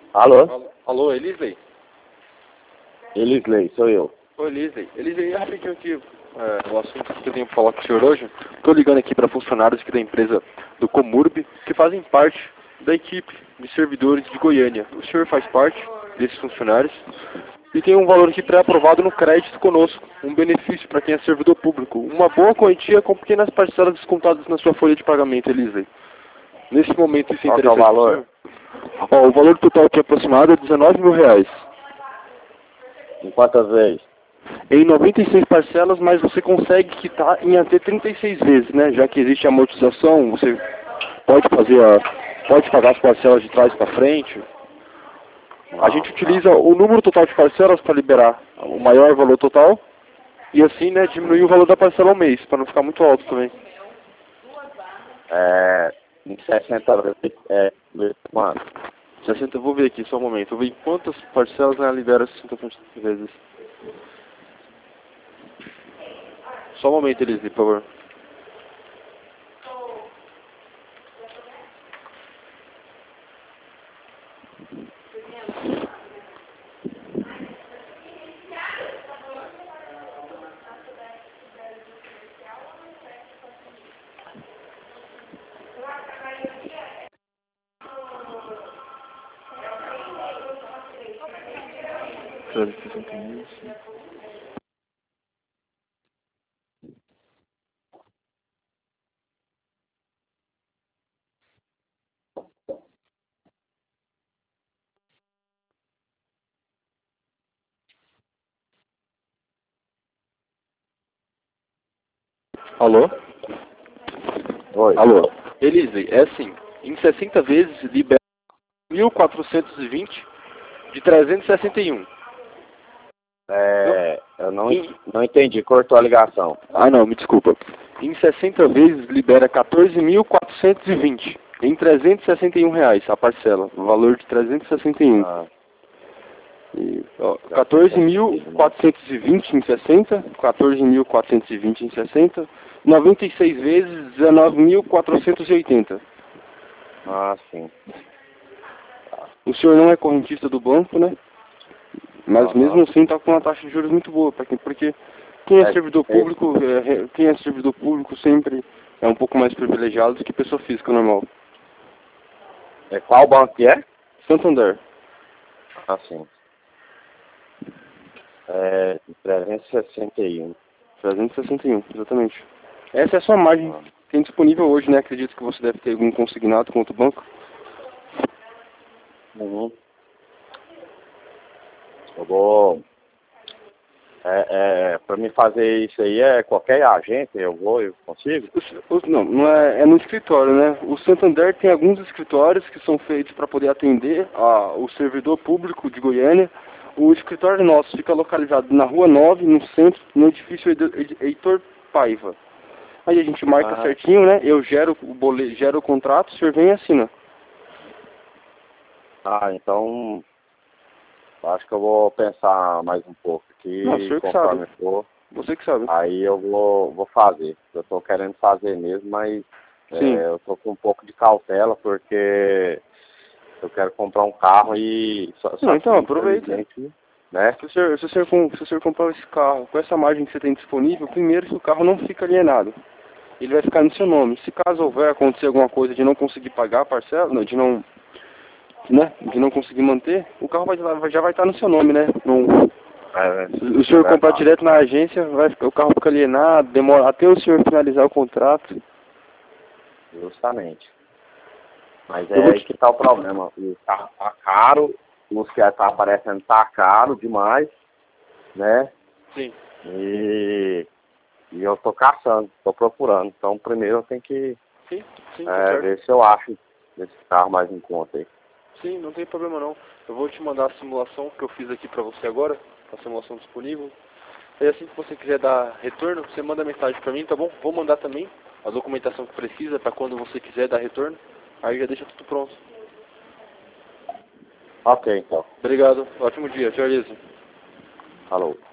Alô? Alô, Elisley? Elisley, sou eu. Oi, Elisley. Elisley, rapidinho aqui, o assunto que eu tenho para falar com o senhor hoje. Estou ligando aqui para funcionários aqui da empresa do Comurb, que fazem parte da equipe de servidores de Goiânia. O senhor faz parte desses funcionários e tem um valor aqui pré-aprovado no crédito conosco, um benefício para quem é servidor público. Uma boa quantia com pequenas parcelas descontadas na sua folha de pagamento, Elisley. Nesse momento, isso é Qual que é o interessante pro valor? senhor? Ó, o valor total aqui aproximado é R$19 mil. Em quantas vezes? Em 96 parcelas, mas você consegue quitar em até 36 vezes, né? Já que existe amortização, você pode pode pagar as parcelas de trás para frente. A gente utiliza o número total de parcelas para liberar o maior valor total e assim, né, diminuir o valor da parcela ao mês, para não ficar muito alto também. Em 60 vezes, mano. 60, eu vou ver aqui, só um momento. Eu vou ver em quantas parcelas ela libera 60 vezes. Só um momento, Elise, por favor. Alô? Oi. Alô? Elise, é assim, em 60 vezes libera 1.420 de 361. Eu não entendi, cortou a ligação. Ah, não, me desculpa. Em 60 vezes libera 14.420 em R$361 a parcela, o valor de 361. Ah, E, ó, 14.420 em 60, 14.420 em 60, 96 vezes 19.480. sim. O senhor não é correntista do banco, né? Mas mesmo assim está com uma taxa de juros muito boa, porque quem é servidor público, quem é servidor público sempre é um pouco mais privilegiado do que pessoa física normal. Qual banco que é? Santander. Sim. 361. 361, exatamente. Essa é a sua margem que tem disponível hoje, né? Acredito que você deve ter algum consignado com outro banco. Uhum. Eu vou... para me fazer isso aí, qualquer agente, eu consigo? Não é no escritório, né? O Santander tem alguns escritórios que são feitos para poder atender o servidor público de Goiânia. O escritório nosso fica localizado na Rua 9, no centro, no edifício Heitor Paiva. Aí a gente marca certinho, né? Eu gero o contrato, o senhor vem e assina. Então... acho que eu vou pensar mais um pouco aqui, Não, o senhor que conforme sabe. for. Você que sabe. Aí eu vou fazer. Eu tô querendo fazer mesmo, mas eu tô com um pouco de cautela, porque eu quero comprar um carro e... então aproveita. Né? Se o senhor comprar esse carro com essa margem que você tem disponível, primeiro que o carro não fica alienado. Ele vai ficar no seu nome. Se caso houver acontecer alguma coisa de não conseguir pagar a parcela, não, de não conseguir manter, o carro já vai estar no seu nome, né? Se o senhor comprar direto na agência, o carro fica alienado, demora até o senhor finalizar o contrato. Justamente. Mas aí que tá o problema. O carro tá caro, os que tá aparecendo tá caro demais, né? Sim. E eu tô caçando, tô procurando. Então primeiro eu tenho que ver se eu acho esse carro mais em conta aí. Sim, não tem problema não. Eu vou te mandar a simulação que eu fiz aqui pra você agora, a simulação disponível. E assim que você quiser dar retorno, você manda mensagem pra mim, tá bom? Vou mandar também a documentação que precisa pra quando você quiser dar retorno. Aí já deixa tudo pronto. Ok, então. Obrigado. Ótimo dia. Tchau, Elisa. Falou.